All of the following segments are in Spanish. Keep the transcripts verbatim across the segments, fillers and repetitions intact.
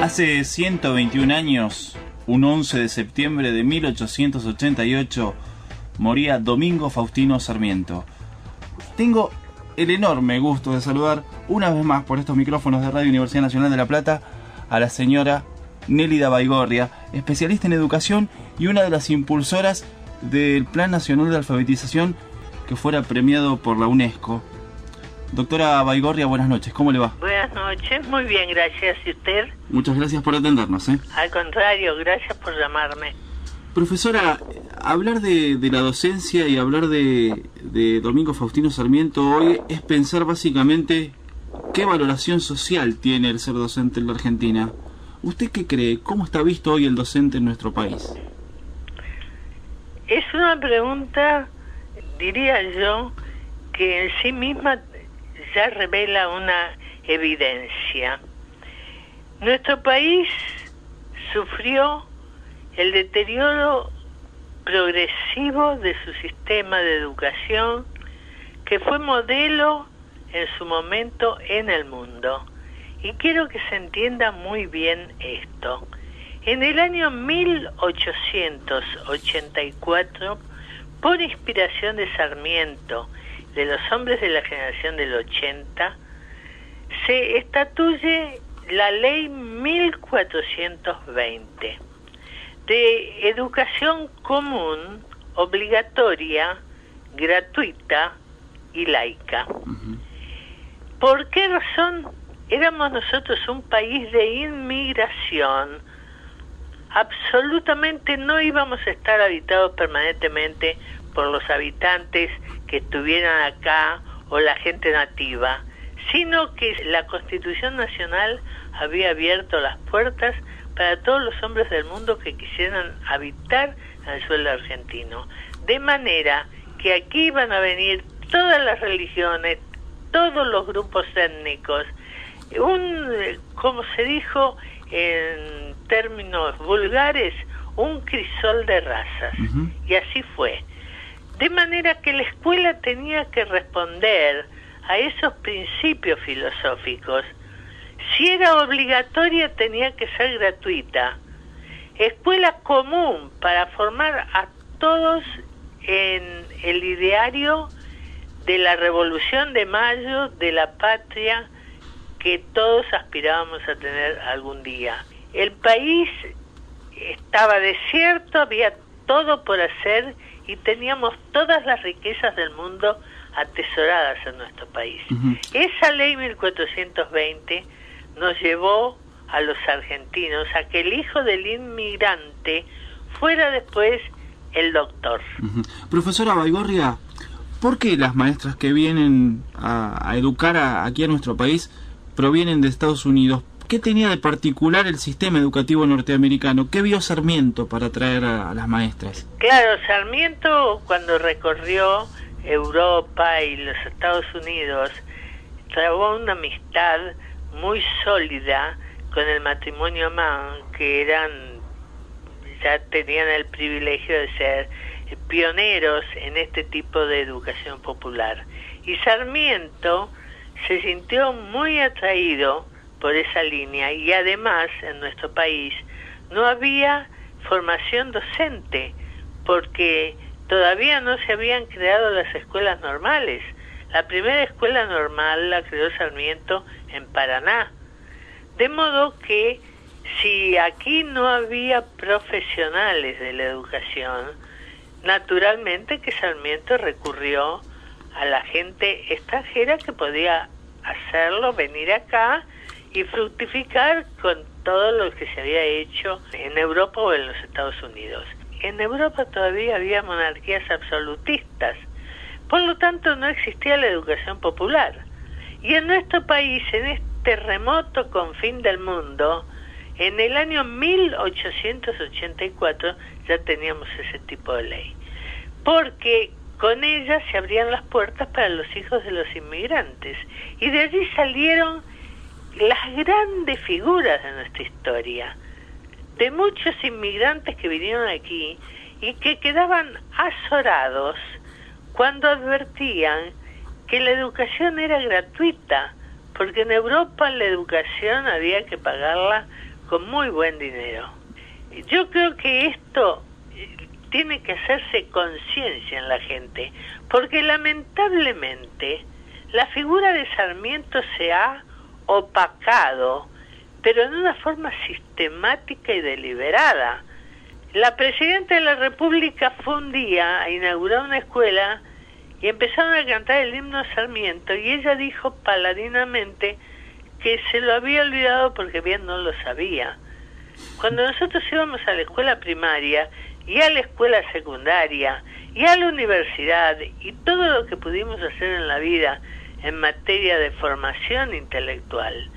Hace ciento veintiún años, un once de septiembre de mil ochocientos ochenta y ocho, moría Domingo Faustino Sarmiento. Tengo el enorme gusto de saludar una vez más por estos micrófonos de Radio Universidad Nacional de La Plata a la señora Nélida Baigorria, especialista en educación y una de las impulsoras del Plan Nacional de Alfabetización que fuera premiado por la UNESCO. Doctora Baigorria, buenas noches, ¿cómo le va? Buenas noches, muy bien, gracias. ¿Y usted? Muchas gracias por atendernos, ¿eh? Al contrario, gracias por llamarme. Profesora, hablar de, de la docencia y hablar de, de Domingo Faustino Sarmiento hoy es pensar básicamente qué valoración social tiene el ser docente en la Argentina. ¿Usted qué cree? ¿Cómo está visto hoy el docente en nuestro país? Es una pregunta, diría yo, que en sí misma ya revela una evidencia. Nuestro país sufrió el deterioro progresivo de su sistema de educación, que fue modelo en su momento en el mundo. Y quiero que se entienda muy bien esto. En el año mil ochocientos ochenta y cuatro, por inspiración de Sarmiento, de los hombres de la generación del ochenta, se estatuye la ley mil cuatrocientos veinte de educación común, obligatoria, gratuita y laica. Uh-huh. ¿Por qué razón? Éramos nosotros un país de inmigración. Absolutamente no íbamos a estar habitados permanentemente por los habitantes que estuvieran acá o la gente nativa, sino que la Constitución Nacional había abierto las puertas para todos los hombres del mundo que quisieran habitar el suelo argentino. De manera que aquí iban a venir todas las religiones, todos los grupos étnicos, un, como se dijo en términos vulgares, un crisol de razas. Uh-huh. Y así fue. De manera que la escuela tenía que responder a esos principios filosóficos. Si era obligatoria, tenía que ser gratuita. Escuela común para formar a todos en el ideario de la Revolución de Mayo, de la patria que todos aspirábamos a tener algún día. El país estaba desierto, había todo por hacer y teníamos todas las riquezas del mundo atesoradas en nuestro país. Uh-huh. Esa ley mil cuatrocientos veinte nos llevó a los argentinos a que el hijo del inmigrante fuera después el doctor. Uh-huh. Profesora Baigorria, ¿por qué las maestras que vienen a, a educar a, aquí a nuestro país provienen de Estados Unidos? ¿Qué tenía de particular el sistema educativo norteamericano? ¿Qué vio Sarmiento para atraer a, a las maestras? Claro, Sarmiento cuando recorrió Europa y los Estados Unidos trabó una amistad muy sólida con el matrimonio Mann, que eran ya tenían el privilegio de ser pioneros en este tipo de educación popular. Y Sarmiento se sintió muy atraído por esa línea y además en nuestro país no había formación docente porque todavía no se habían creado las escuelas normales. La primera escuela normal la creó Sarmiento en Paraná. De modo que si aquí no había profesionales de la educación, naturalmente que Sarmiento recurrió a la gente extranjera que podía hacerlo, venir acá y fructificar con todo lo que se había hecho en Europa o en los Estados Unidos. En Europa todavía había monarquías absolutistas, por lo tanto no existía la educación popular. Y en nuestro país, en este remoto confín del mundo, en el año mil ochocientos ochenta y cuatro ya teníamos ese tipo de ley, porque con ella se abrían las puertas para los hijos de los inmigrantes, y de allí salieron las grandes figuras de nuestra historia, de muchos inmigrantes que vinieron aquí y que quedaban azorados cuando advertían que la educación era gratuita, porque en Europa la educación había que pagarla con muy buen dinero. Yo creo que esto tiene que hacerse conciencia en la gente, porque lamentablemente la figura de Sarmiento se ha opacado, pero en una forma sistemática y deliberada. La presidenta de la República fue un día a inaugurar una escuela y empezaron a cantar el himno a Sarmiento, y ella dijo paladinamente que se lo había olvidado porque bien no lo sabía. Cuando nosotros íbamos a la escuela primaria y a la escuela secundaria y a la universidad y todo lo que pudimos hacer en la vida en materia de formación intelectual,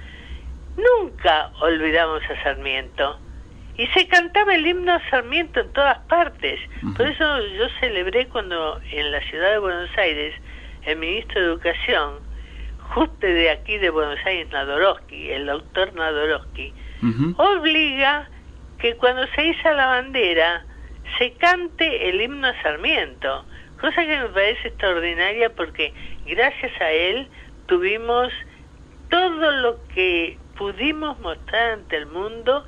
nunca olvidamos a Sarmiento. Y se cantaba el himno a Sarmiento en todas partes. Uh-huh. Por eso yo celebré cuando en la ciudad de Buenos Aires el ministro de Educación, justo de aquí de Buenos Aires, Nadorowski, el doctor Nadorowski, uh-huh, obliga que cuando se iza la bandera se cante el himno a Sarmiento, cosa que me parece extraordinaria porque gracias a él tuvimos todo lo que pudimos mostrar ante el mundo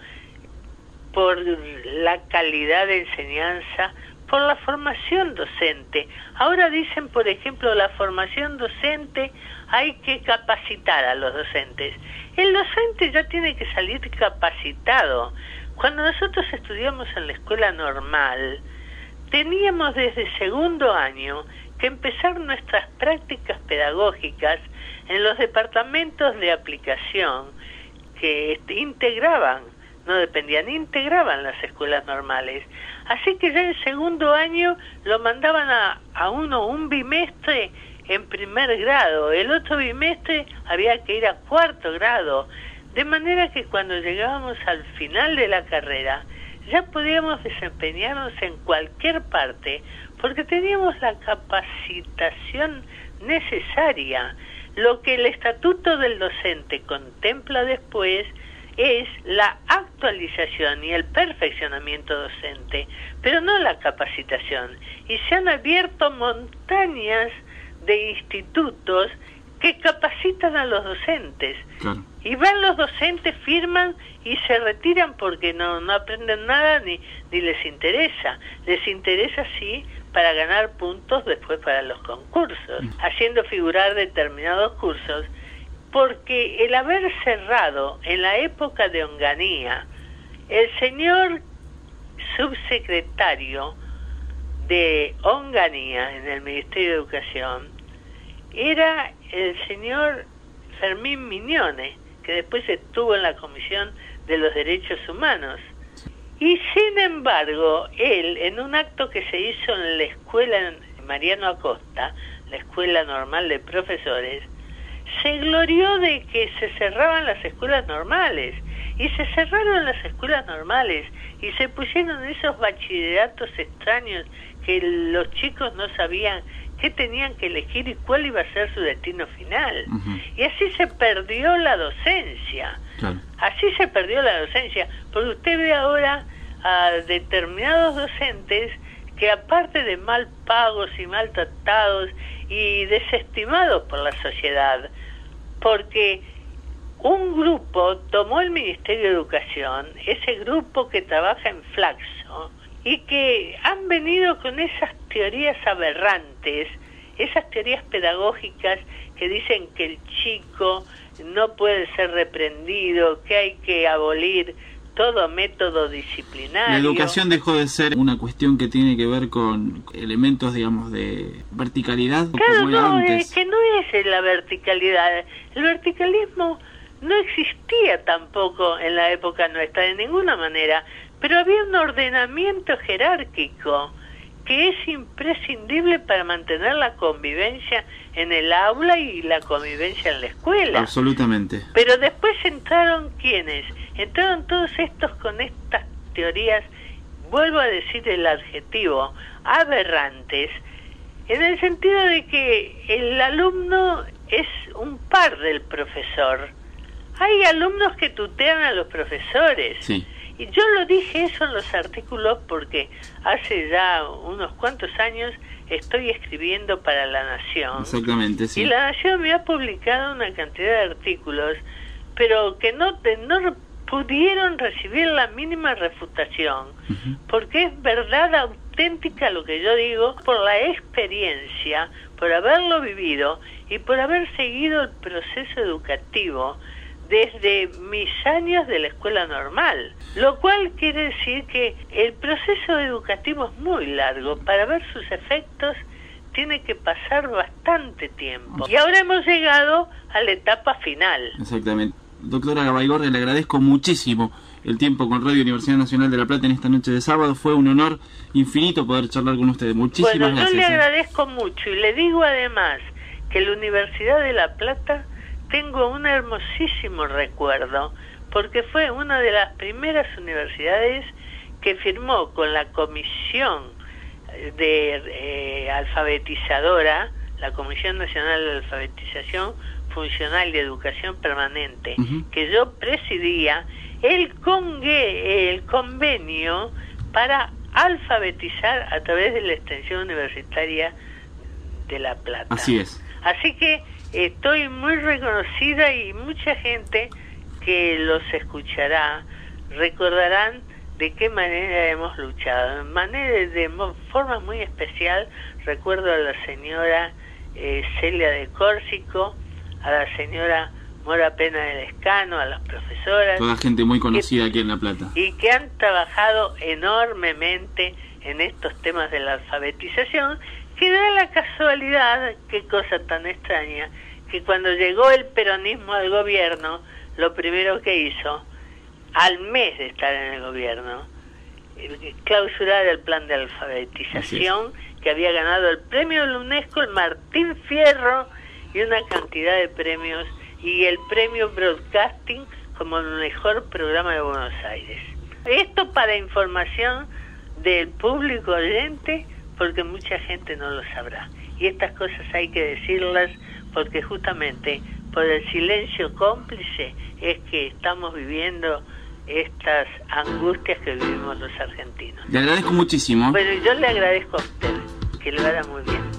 por la calidad de enseñanza, por la formación docente. Ahora dicen, por ejemplo, la formación docente hay que capacitar a los docentes. El docente ya tiene que salir capacitado. Cuando nosotros estudiamos en la escuela normal, teníamos desde segundo año que empezar nuestras prácticas pedagógicas en los departamentos de aplicación que integraban, no dependían, integraban las escuelas normales. Así que ya en segundo año lo mandaban a, a uno un bimestre en primer grado, el otro bimestre había que ir a cuarto grado, de manera que cuando llegábamos al final de la carrera ya podíamos desempeñarnos en cualquier parte, porque teníamos la capacitación necesaria. Lo que el Estatuto del Docente contempla después es la actualización y el perfeccionamiento docente, pero no la capacitación. Y se han abierto montañas de institutos que capacitan a los docentes. Claro. Y van los docentes, firman y se retiran porque no, no aprenden nada ni, ni les interesa. Les interesa sí para ganar puntos después para los concursos, mm. haciendo figurar determinados cursos, porque el haber cerrado en la época de Onganía, el señor subsecretario de Onganía en el Ministerio de Educación era el señor Fermín Mignone, que después estuvo en la Comisión de los Derechos Humanos. Y sin embargo, él, en un acto que se hizo en la escuela Mariano Acosta, la Escuela Normal de Profesores, se glorió de que se cerraban las escuelas normales, y se cerraron las escuelas normales, y se pusieron esos bachilleratos extraños que los chicos no sabían qué tenían que elegir y cuál iba a ser su destino final. Uh-huh. Y así se perdió la docencia. Claro. Así se perdió la docencia, porque usted ve ahora a determinados docentes que, aparte de mal pagos y maltratados y desestimados por la sociedad, porque un grupo tomó el Ministerio de Educación, ese grupo que trabaja en Flaxo, y que han venido con esas teorías aberrantes, esas teorías pedagógicas que dicen que el chico no puede ser reprendido, que hay que abolir todo método disciplinario. La educación dejó de ser una cuestión que tiene que ver con elementos, digamos, de verticalidad. Claro, como era no, antes. Es que no es la verticalidad. El verticalismo no existía tampoco en la época nuestra, de ninguna manera, pero había un ordenamiento jerárquico que es imprescindible para mantener la convivencia en el aula y la convivencia en la escuela. Absolutamente. Pero después entraron ¿quiénes? Entraron todos estos con estas teorías, vuelvo a decir el adjetivo, aberrantes, en el sentido de que el alumno es un par del profesor. Hay alumnos que tutean a los profesores. Sí. Y yo lo dije eso en los artículos porque hace ya unos cuantos años estoy escribiendo para La Nación. Exactamente, sí. Y La Nación me ha publicado una cantidad de artículos, pero que no, te, no pudieron recibir la mínima refutación, uh-huh. porque es verdad auténtica lo que yo digo, por la experiencia, por haberlo vivido y por haber seguido el proceso educativo desde mis años de la escuela normal, lo cual quiere decir que el proceso educativo es muy largo. Para ver sus efectos tiene que pasar bastante tiempo. Y ahora hemos llegado a la etapa final. Exactamente. Doctora Gabaigorria, le agradezco muchísimo el tiempo con Radio Universidad Nacional de La Plata en esta noche de sábado. Fue un honor infinito poder charlar con ustedes. Muchísimas bueno, gracias. Yo le ¿eh? agradezco mucho y le digo además que la Universidad de La Plata tengo un hermosísimo recuerdo, porque fue una de las primeras universidades que firmó con la Comisión de eh, Alfabetizadora, la Comisión Nacional de Alfabetización Funcional y Educación Permanente, uh-huh. que yo presidía, el, congue, el convenio para alfabetizar a través de la extensión universitaria de La Plata. Así es. Así que estoy muy reconocida y mucha gente que los escuchará recordarán de qué manera hemos luchado. De manera, de forma muy especial, recuerdo a la señora eh, Celia de Córsico, a la señora Mora Pena del Escano, a las profesoras. Toda gente muy conocida que, aquí en La Plata. Y que han trabajado enormemente en estos temas de la alfabetización, que da la casualidad, qué cosa tan extraña, que cuando llegó el peronismo al gobierno, lo primero que hizo, al mes de estar en el gobierno, clausurar el plan de alfabetización que había ganado el premio de la UNESCO, el Martín Fierro, y una cantidad de premios, y el premio Broadcasting como el mejor programa de Buenos Aires. Esto para información del público oyente, porque mucha gente no lo sabrá. Y estas cosas hay que decirlas porque justamente por el silencio cómplice es que estamos viviendo estas angustias que vivimos los argentinos. Le agradezco muchísimo. Bueno, yo le agradezco a usted, que le vaya muy bien.